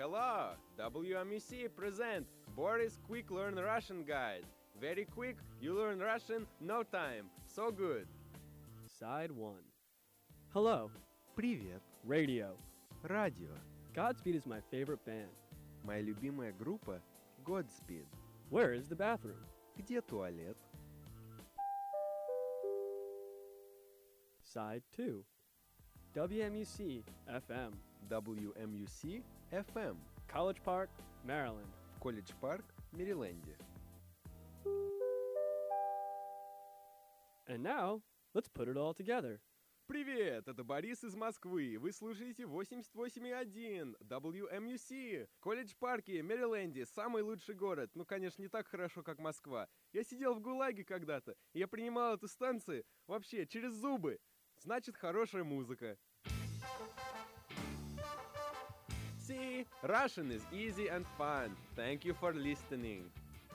Hello! WMUC present Boris Quick Learn Russian Guide. Very quick, you learn Russian, no time. So good. Side 1. Hello. Привет. Radio. Радио. Godspeed is my favorite band. Моя любимая группа Godspeed. Where is the bathroom? Где туалет? Side 2. WMUC FM. WMUC FM. College Park, Maryland. Колледж Парк, Мэриленде. And now, let's put it all together. Привет, это Борис из Москвы. Вы слушаете 88,1 WMUC. Колледж Парке, Мэриленде, самый лучший город. Ну, конечно, не так хорошо, как Москва. Я сидел в ГУЛАГе когда-то, и я принимал эту станцию вообще через зубы. Значит, хорошая музыка. See, Russian is easy and fun. Thank you for listening.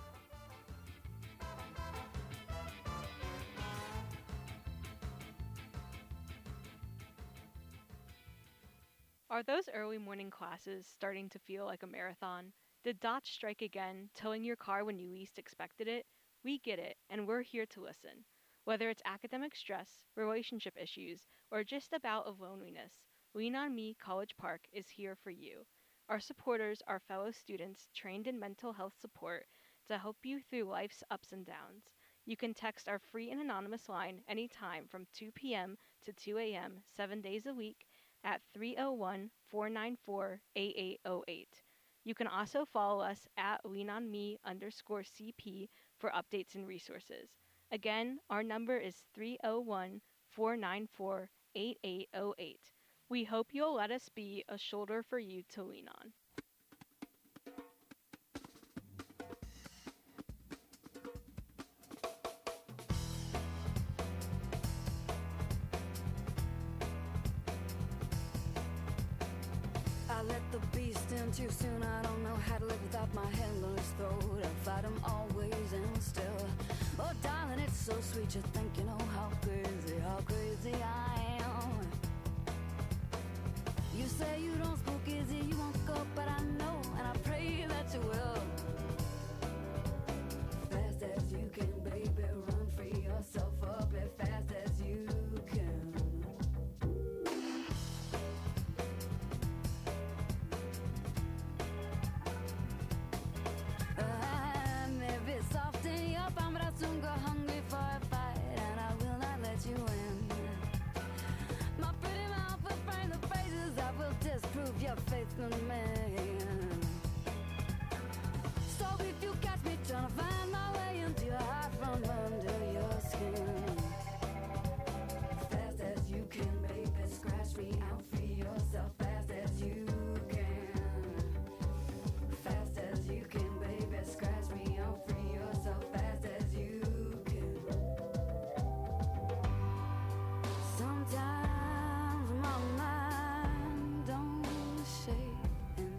Are those early morning classes starting to feel like a marathon? Did dots strike again, towing your car when you least expected it? We get it, and we're here to listen. Whether it's academic stress, relationship issues, or just a bout of loneliness, Lean on Me College Park is here for you. Our supporters are fellow students trained in mental health support to help you through life's ups and downs. You can text our free and anonymous line anytime from 2 p.m. to 2 a.m. 7 days a week at 301-494-8808. You can also follow us at leanonme_CP for updates and resources. Again, our number is 301-494-8808. We hope you'll let us be a shoulder for you to lean on. I let the beast in too soon. I don't know how to live without my hand on his throat. I fight him always and still. Oh, darling, it's so sweet. You think you know how crazy I am. You say you don't spook easy, you won't go, but I know, and I pray that you will. Fast as you can, baby, run, free yourself up as fast as you can. I may be soft in your palm, but I'll soon go hungry for a fight, and I will not let you in. My pretty mouth will frame the phrases that will disprove your faith in me. So if you catch me trying to find my way into your heart from under your skin, fast as you can, baby, scratch me out, free yourself fast as you can. Fast as you can, baby, scratch me out, free yourself fast as you can. Sometimes my mind don't shake and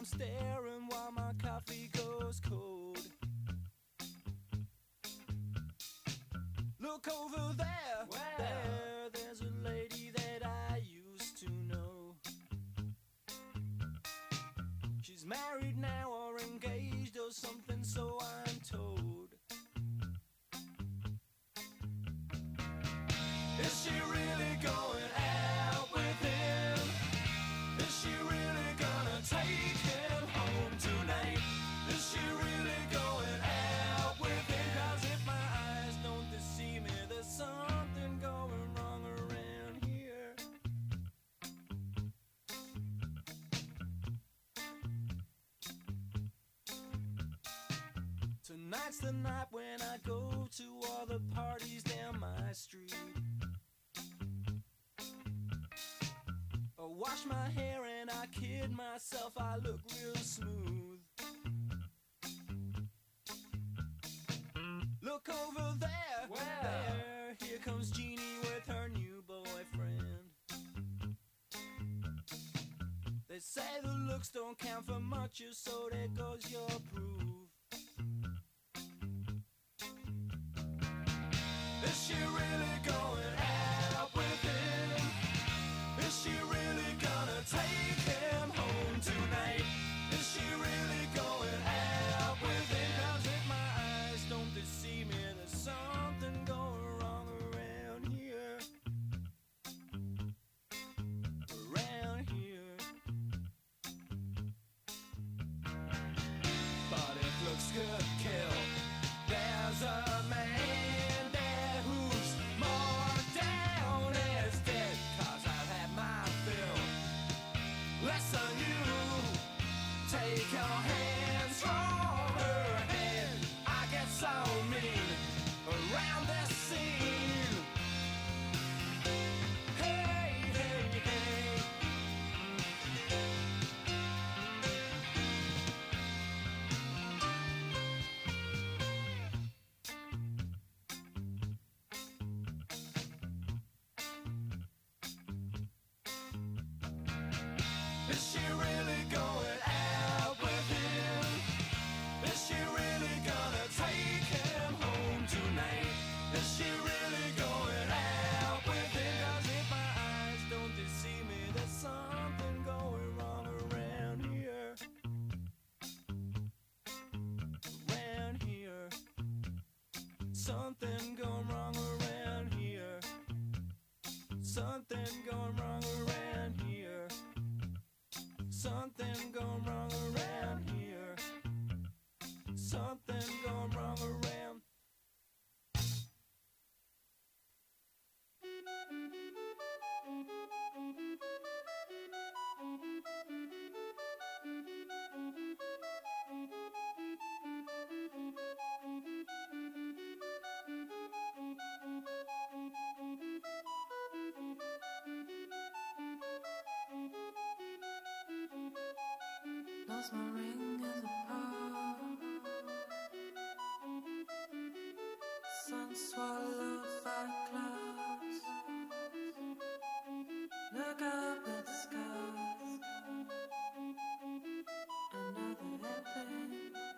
staring while my coffee goes cold. Look over there, there's a lady that I used to know. She's married now or engaged or something, so I'm told. Is she really going out with him? Is she really gonna take him home tonight? Is she really going out with him? 'Cause if my eyes don't deceive me, there's something going wrong around here. Tonight's the night when I go to all the parties down my street. I wash my hair and I kid myself, I look real smooth. Look over there, there, here comes Jeannie with her new boyfriend. They say the looks don't count for much, so there goes your proof. Is she really going out with him? Is she really gonna take him home tonight? Is she really going out with him? 'Cause if my eyes don't deceive me, there's something going wrong around here. Around here. But if looks could kill, there's a man there who's more down as dead. 'Cause I've had my fill. Less than you. Take your hands from her head. I get so mean around this scene. Hey, hey, hey. Is she really going out with him? Is she really gonna take him home tonight? Is she really going out with him? 'Cause if my eyes don't deceive me, there's something going wrong around here. Around here. Something going wrong around here. Something going wrong around here. Something going wrong around here. Something going wrong around. Lost my ring in the park. Sun swallowed by clouds. Look up at the skies. Another airplane.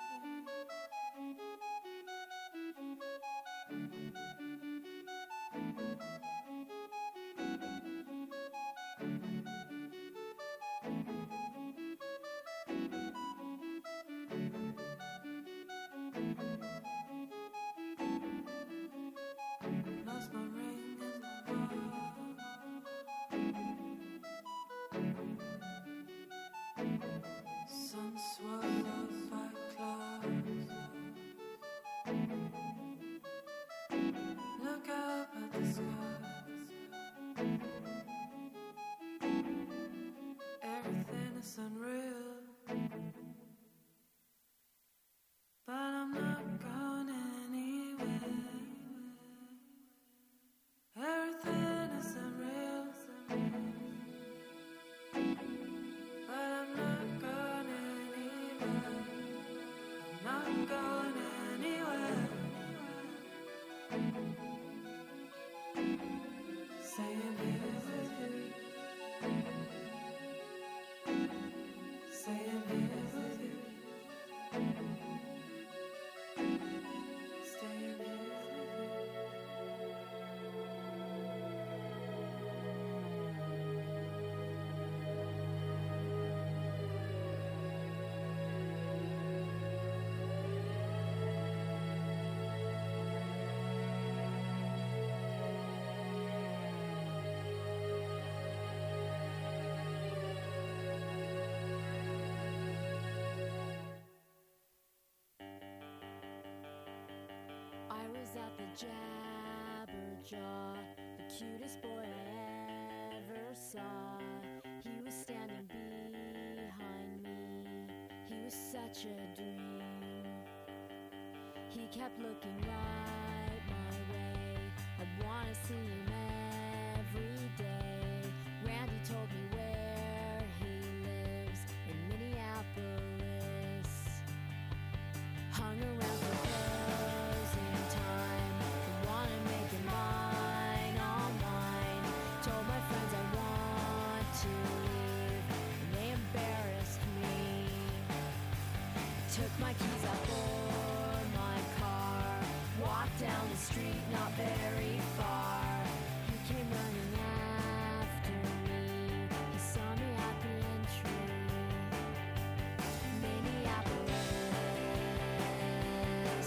Lost my ring in the park. Sun swallowed by clouds. Look up at the skies. Everything is unreal, but I'm not gonna was at the Jabberjaw, the cutest boy I ever saw. He was standing behind me. He was such a dream. He kept looking right my way. I'd wanna see him every day. Randy told me where he lives in Minneapolis. Hung around for closing time. I wanna make him mine, all mine. Told my friends I want to leave, and they embarrassed me. Took my keys out for my car. Walked down the street, not very far. He came running after me. He saw me happy and true. Minneapolis,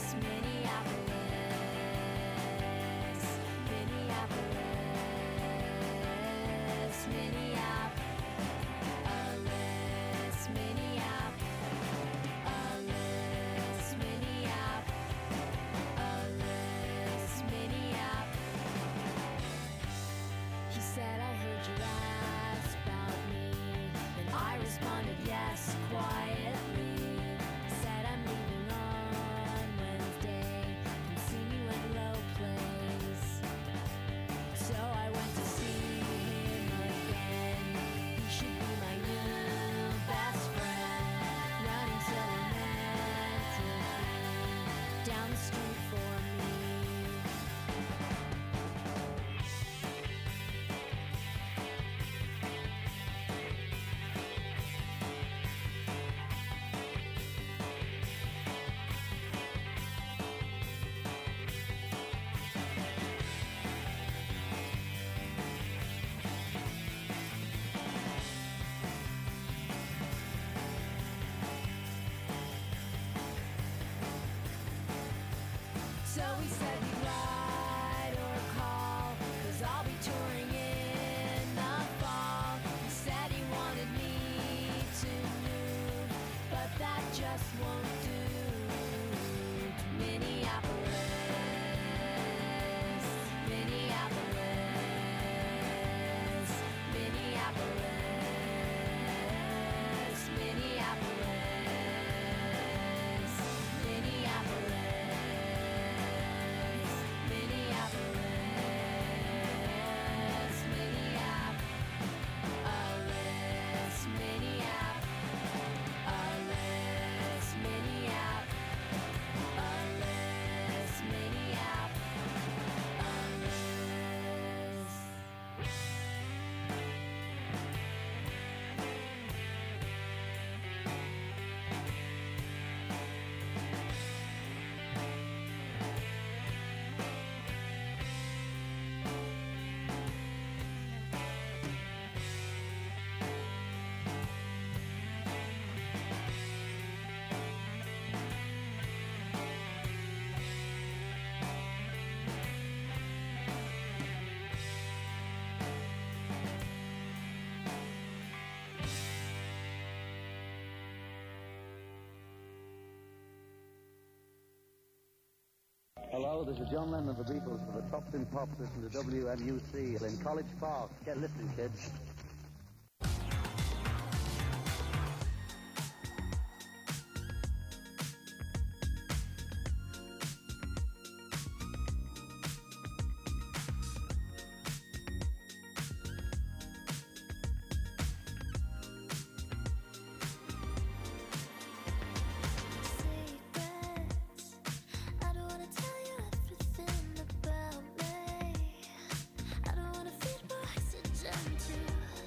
Minneapolis, Minneapolis, Minneapolis, Minneapolis, Minneapolis, Minneapolis. He said, I heard you ask about me. And I responded, yes, quietly. Said, I'm leaving on Wednesday. Come see me when Low plays. So I went to see him again. He should be my new best friend. Running so romantically down the street for me. So he said he'd ride or call, 'cause I'll be touring in the fall. He said he wanted me to move, but that just won't do. To Minneapolis, Minneapolis, Minneapolis, Minneapolis, Minneapolis, Minneapolis, Minneapolis, Minneapolis, Minneapolis, Minneapolis. Hello, this is John Lennon of the Beatles for the Tops in Pops. Listen to WMUC in College Park. Get listening, kids. Secrets. I don't wanna tell you everything about me. I don't wanna feed more oxygen to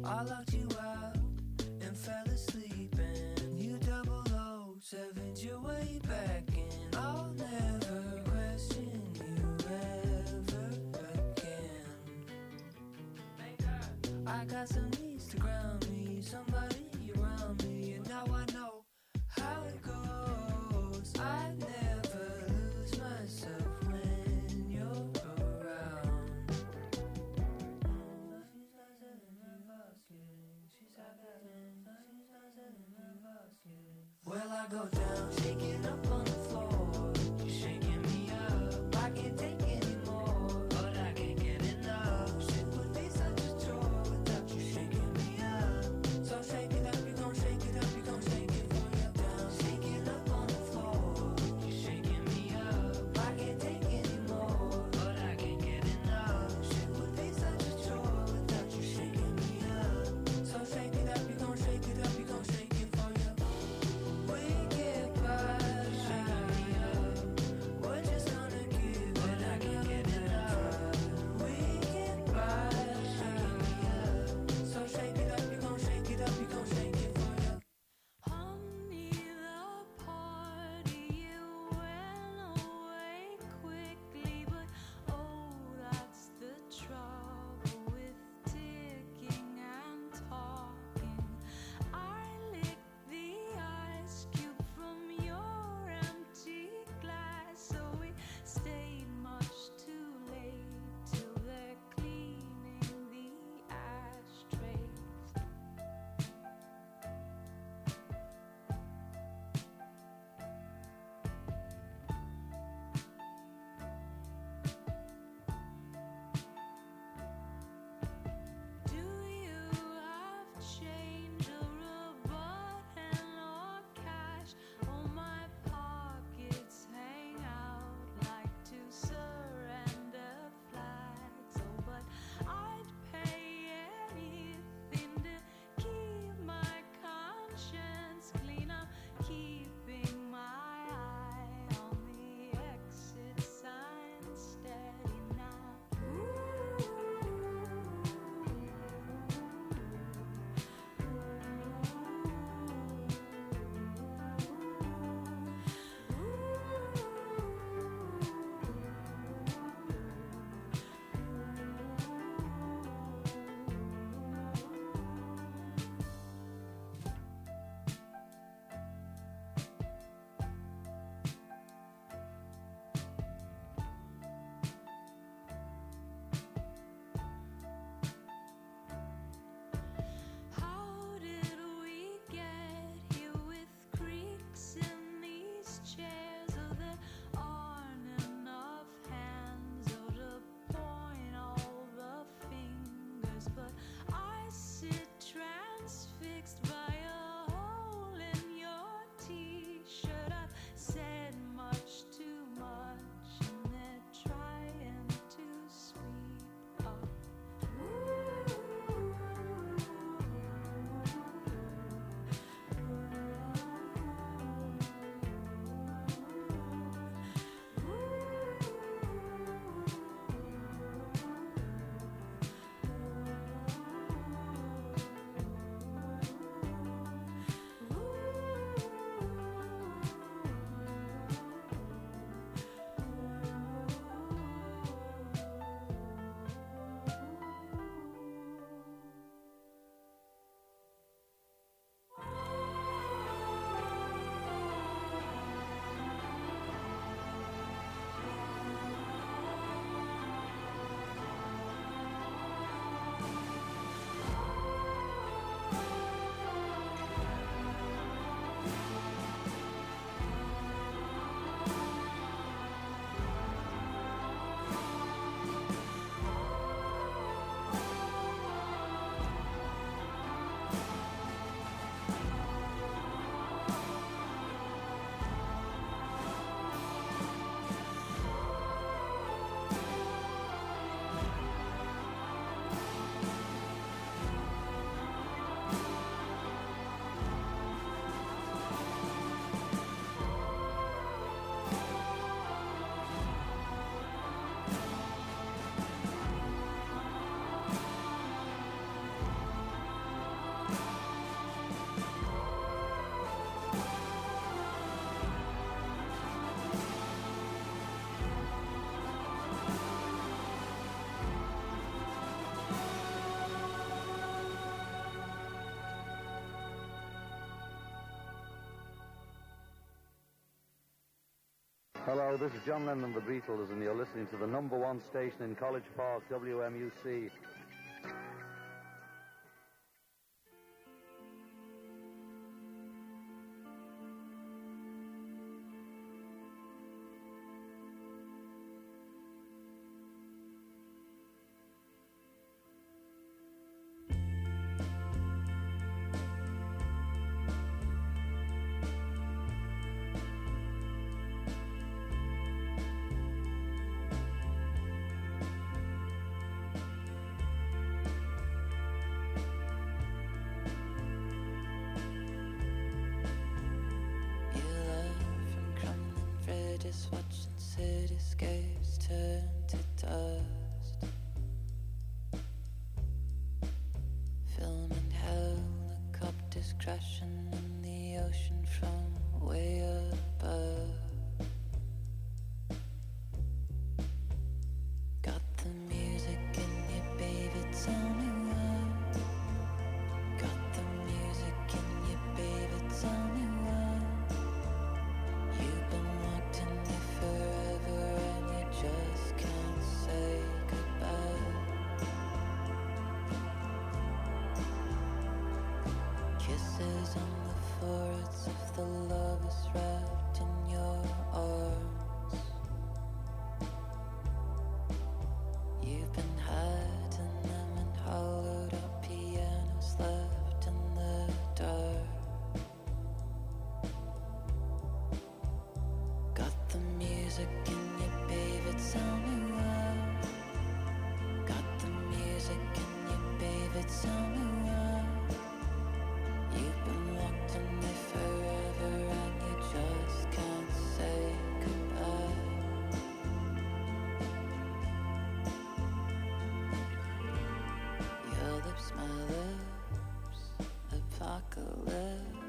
I locked you out and fell asleep, and you 007'd your way back in. I'll never question you ever again. I got some needs to ground me, somebody around me, and now I know how it goes. I never lose myself when you're around. Well, I go down, shaking up on the floor. You're shaking me up. I can't take anymore, but I can't get enough. Shit would be such a chore without you shaking me up. So shake it up, you gon' shake it up, you gon' shake it for you. Down, shaking up on the floor. You're shaking me up. I can't take anymore, but I can't get enough. Shit would be such a chore without you shaking me up. So shake it up, you gon' shake it up, you gon' shake it for you. We get by Hello, this is John Lennon of the Beatles, and you're listening to the number one station in College Park, WMUC. You learn from crumbling bridges, watching cityscapes turn to dust. Filming helicopters crashing in the ocean from way above. Got the music in you, baby, tell me why. Got the music in you, baby, tell me why. You've been locked in there forever and you just can't say goodbye. Kisses on the foreheads of the lovers wrapped in your arms. You've been hiding them in hollowed out pianos left in the dark. Got the music in you, baby, tell me why. Got the music in you, baby, tell me why. You've been locked in there forever and you just can't say goodbye. Your lips, my lips, apocalypse.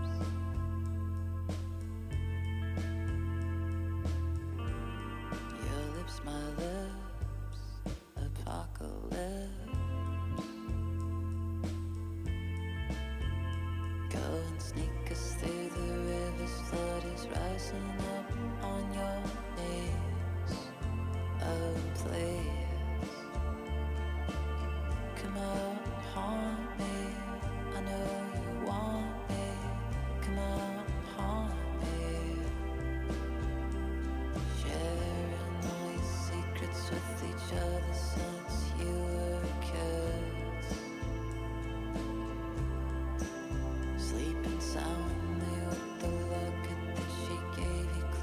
Your lips, my lips, apocalypse. Go and sneak us through the rivers, flood is rising up on your knees. Oh, please, come out and haunt me. I know you want me. Come out and haunt me. Sharing all your secrets with each other since you were kids. Sleeping soundly with the locket that she gave you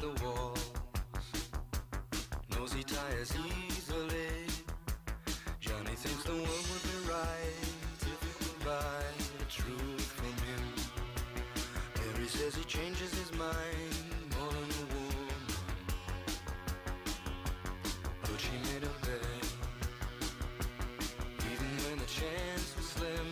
the walls. Knows he tires easily. Johnny thinks the world would be right if he could buy the truth from him. Mary says he changes his mind more than a woman, but she made a bet, even when the chance was slim.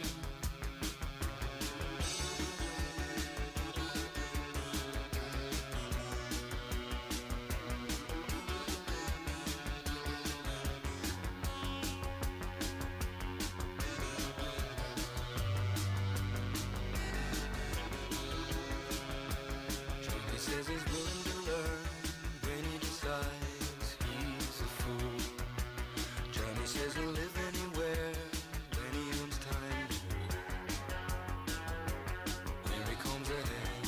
Says he's willing to learn when he decides he's a fool. Johnny says he'll live anywhere when he owns time to. Mary comes ahead,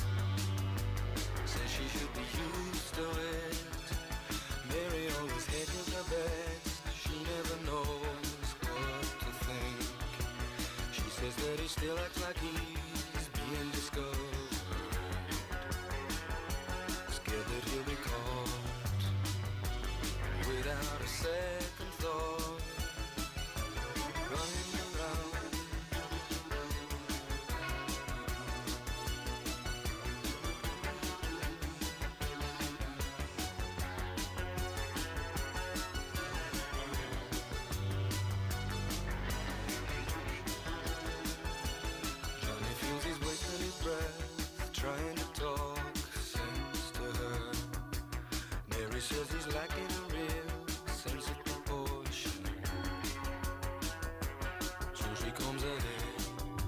says she should be used to it. Mary always hedges her bets, she never knows what to think. She says that he still acts like he's being discovered, that he'll be caught without a second thought, running around. Johnny feels he's wasting his breath, trying to talk sense to her. Mary says he's lacking a real sense of proportion, so she comes ahead.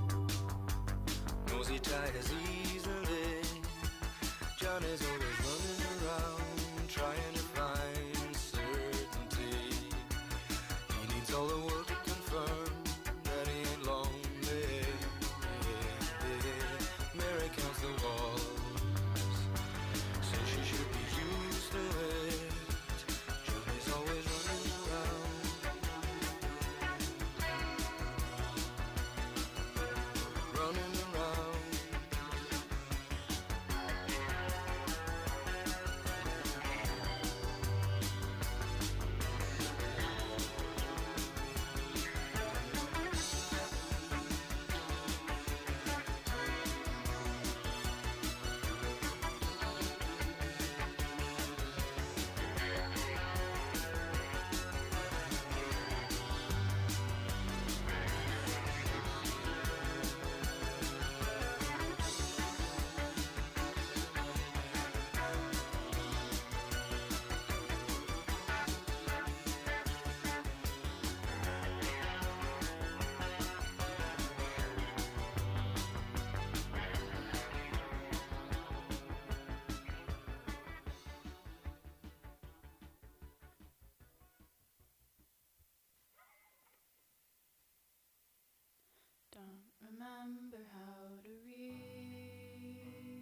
Knows he tires easily. Johnny's always running around trying to find certainty. He needs all the world to confirm that he ain't lonely. Mary counts the walls, says she should be used to it. Johnny's always running around, running around. Don't remember how to read.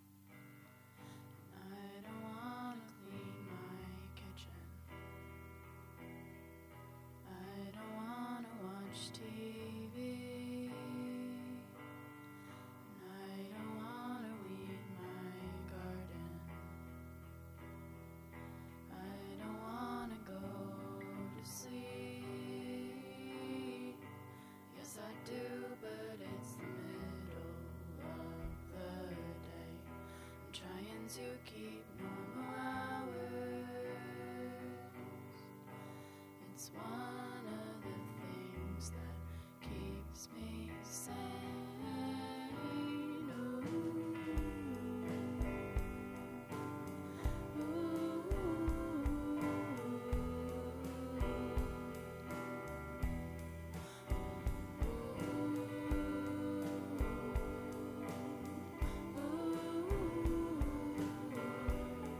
I don't wanna clean my kitchen. I don't wanna watch TV. I don't wanna weed my garden. I don't wanna go to sleep. Yes, I do, but it's the middle of the day. I'm trying to keep normal hours. It's one of the things that keeps me sane. Ooh.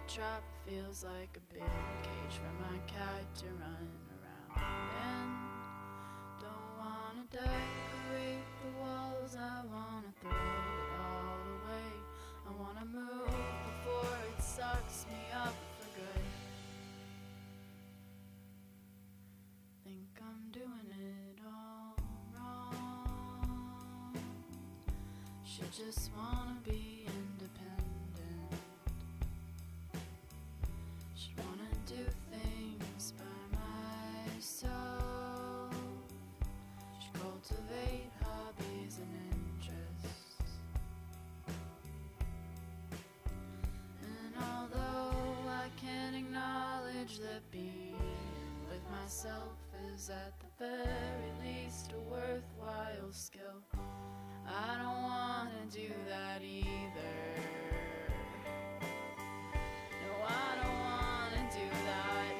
trap feels like a big cage for my cat to run around in. Don't wanna decorate the walls, I wanna throw it all away. I wanna move before it sucks me up for good. Think I'm doing it all wrong. Should just wanna be independent. Should wanna do things by myself. Should cultivate hobbies and interests. And although I can't acknowledge that being with myself is at the very least a worthwhile skill, I don't wanna do that either. No, I don't wanna do that.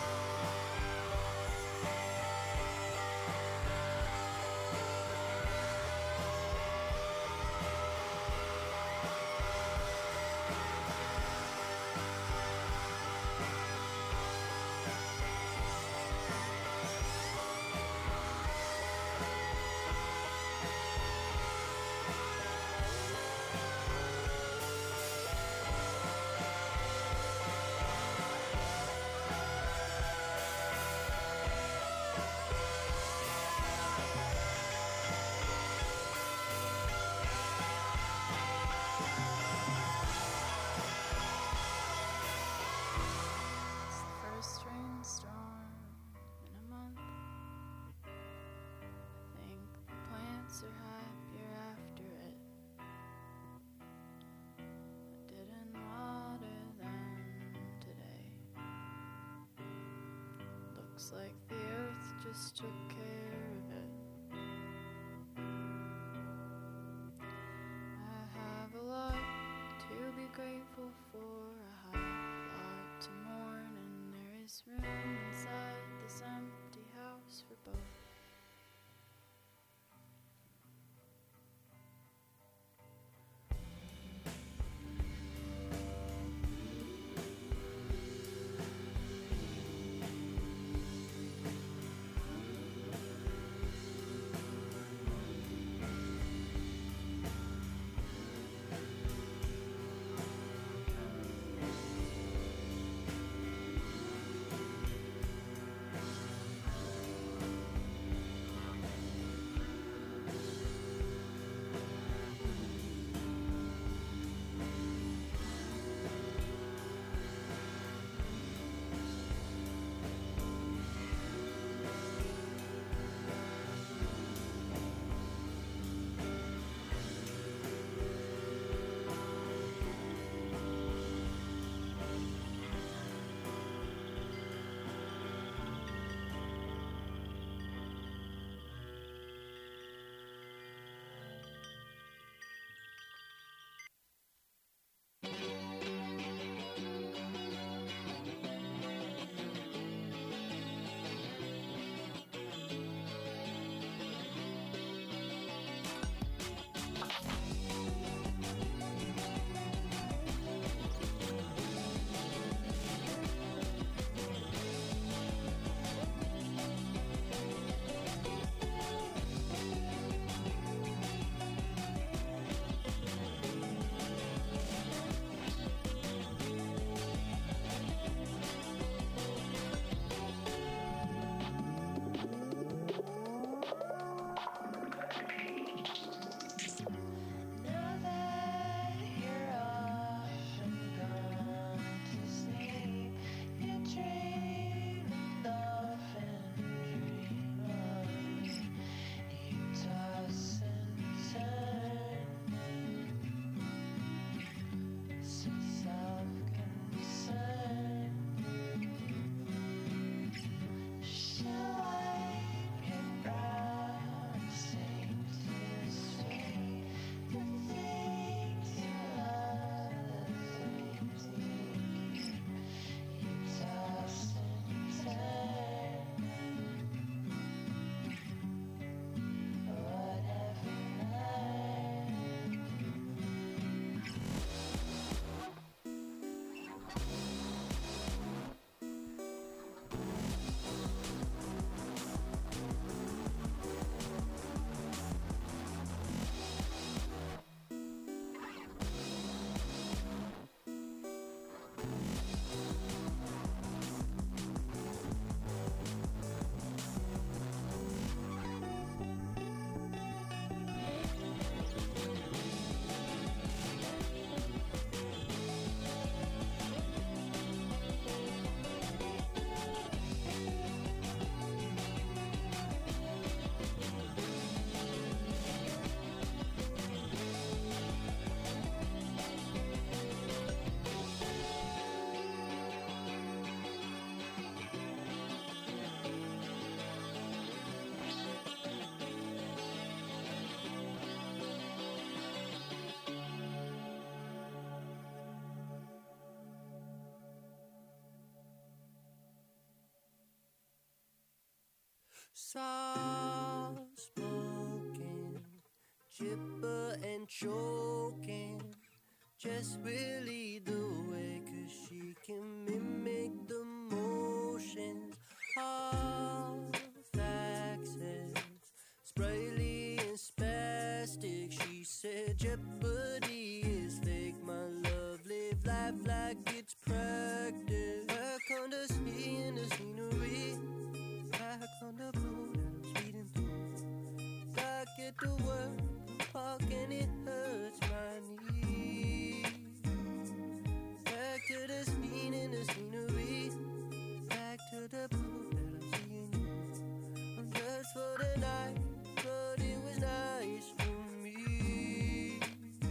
It's the first rainstorm in a month. Think the plants are happier after it. I didn't water them today. Looks like the earth just took care of it. I have a lot to be grateful for, a lot to mourn, and there is room inside this empty house for both. Soft spoken, chipper and choking, just really the way, 'cause she can mimic the motions of accents, sprightly and spastic. She said jeopardy is fake, my love, live life like it's practice. Back on the sea in the scenery, back on the blue that I'm speeding through. Back at the work park and it hurts my knees. Back to the scene in the scenery, back to the blue that I'm seeing you. I'm just for the night, but it was nice for me.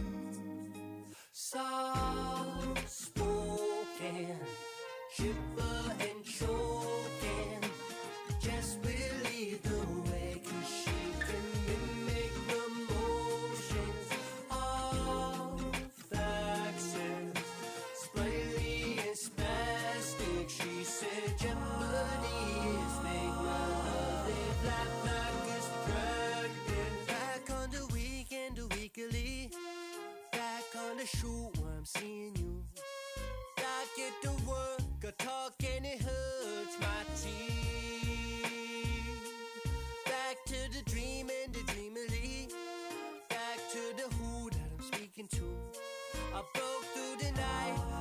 Soft spoken, chipper and choking, just really the way, 'cause she can mimic the motions of accents, sprightly and spastic. She said jeopardy is fake, my love, live life like it's practice. Back on the weekend, the weekly, back on the shoot where I'm seeing you. Back at the work, I talk and it hurts my teeth. Back to the dream and the dreamily, back to the who that I'm speaking to. I broke through the night,